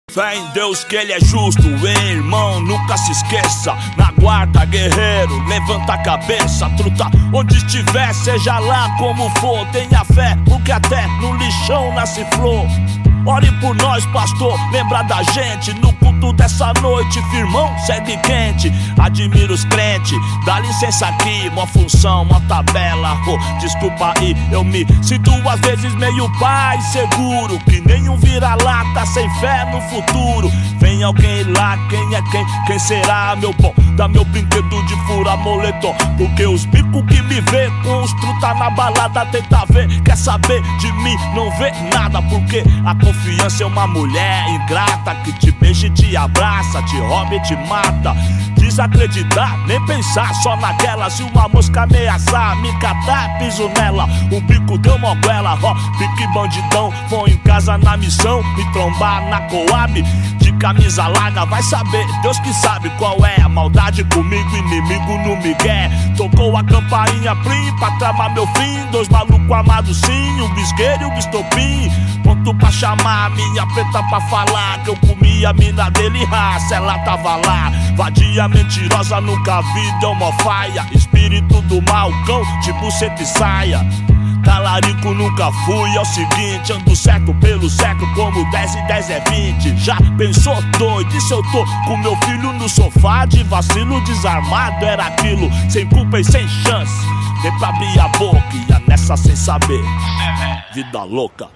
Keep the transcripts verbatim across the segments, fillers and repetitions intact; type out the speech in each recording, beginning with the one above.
Fé em Deus que Ele é justo, hein, irmão, nunca se esqueça. Na guarda, guerreiro, levanta a cabeça. Truta, onde estiver, seja lá como for, tenha fé, porque até no lixão nasce flor. Ore por nós, pastor, lembra da gente. No culto dessa noite, firmão, segue quente. Admiro os crentes, dá licença aqui. Uma função, uma tabela, oh, desculpa aí. Eu me sinto às vezes meio pai seguro, que nenhum vira-lata sem fé no futuro. Vem alguém lá, quem é quem? Quem será, meu bom? Dá meu brinquedo de furar moletom, porque os bicos que me vê com os truta na balada tenta ver, quer saber de mim, não vê nada. Porque a confiança é uma mulher ingrata, que te beija e te abraça, te rouba e te mata. Desacreditar, nem pensar, só naquela. Se uma mosca ameaçar, me catar, piso nela. O bico deu uma goela, ó, pique bandidão. Vou em casa na missão, me trombar na Coab. De camisa larga, vai saber, Deus que sabe qual é a maldade comigo, inimigo no migué. Tocou a campainha plim pra tramar meu fim. Dois malucos amados sim, o bisgueiro e o bistopim. Ponto pra chamar a minha preta pra falar que eu comi a mina dele, raça, ela tava lá. Vadia mentirosa, nunca vi, deu mó faia. Espírito do mal, cão, de buceta e saia. Talarico nunca fui, é o seguinte, ando certo pelo certo, como dez e dez é vinte. Já pensou doido, e se eu tô com meu filho no sofá, de vacilo desarmado era aquilo, sem culpa e sem chance. Vem pra abrir a boca, ia nessa sem saber, vida louca.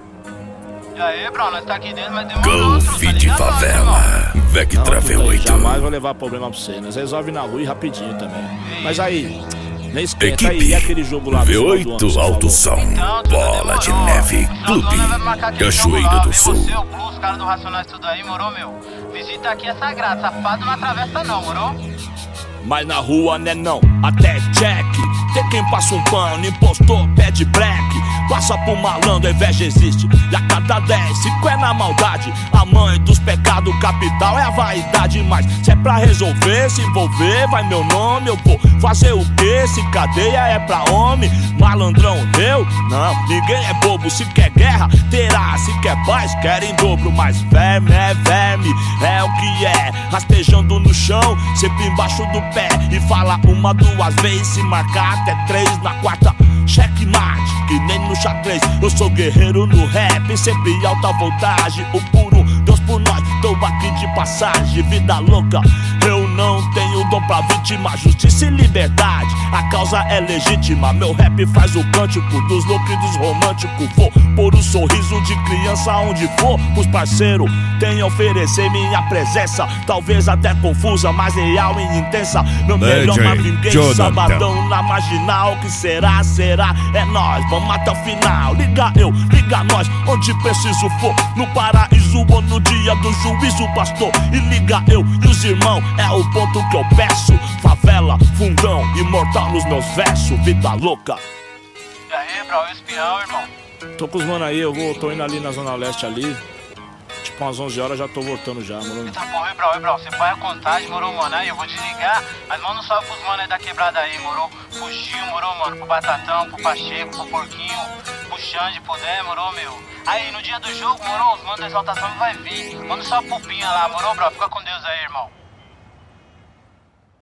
E aí, bro, nós tá aqui dentro, mas demorou. Golf de favela, Vec Travel oito. Jamais vou levar problema pra você, nós resolve na rua e rapidinho também. Mas aí, nem esquenta aí, Equipe e aquele jogo lá V oito Alto Som, Então, Bola de Neve, Clube Cachoeira do Sul. Você, o Plus, os caras do Racionais, tudo aí, morou, meu? Visita aqui é sagrado, safado não atravessa não, morou? Mas na rua né não, até check. Tem quem passa um pano, impostor, pede black. Passa por malandro, a inveja existe. E a cada dez, cinco é na maldade. A mãe dos pecados capital é a vaidade. Mas se é pra resolver, se envolver, vai meu nome. Eu vou fazer o quê? Se cadeia é pra homem. Malandrão, eu? Não, ninguém é bobo. Se quer guerra, terá. Se quer paz, quer em dobro. Mas verme é verme, é o que é. Rastejando no chão, sempre embaixo do pé. E fala uma, duas vezes, se marcar até três. Na quarta, checkmate, que nem no xadrez. Eu sou guerreiro no rap, sempre alta voltagem. O puro Deus por nós, tô aqui de passagem. Vida louca, eu não tenho dom pra vítima. Justiça e liberdade, a causa é legítima. Meu rap faz o cântico dos loucos e dos românticos. Vou pôr o sorriso de criança onde for. Os parceiros têm a oferecer minha presença. Talvez até confusa, mas real e intensa. Meu melhor Marvin sabadão na marginal. Que será, será, é nós, vamos até o final. Liga eu, liga nós, onde preciso for. No paraíso ou no dia do juízo, pastor. E liga eu e os irmãos, é o ponto que eu peço. Favela, fundão, imortal nos meus versos. Vida louca. E aí, bro, eu espião, irmão. Tô com os mano aí, eu vou, tô indo ali na Zona Leste ali. Tipo umas onze horas já tô voltando já, mano. Eita porra, bro, bro, você põe a contagem, morou, mano? Aí eu vou desligar, mas manda um salve pros mano aí da quebrada aí, morou? Pro Gil, morou, mano? Pro Batatão, pro Pacheco, pro Porquinho, pro Xande, pro Dé, morou, meu? Aí no dia do jogo, morou, os manos da exaltação vai vir. Manda um salve pro Pinha lá, morou, bro? Fica com Deus aí, irmão.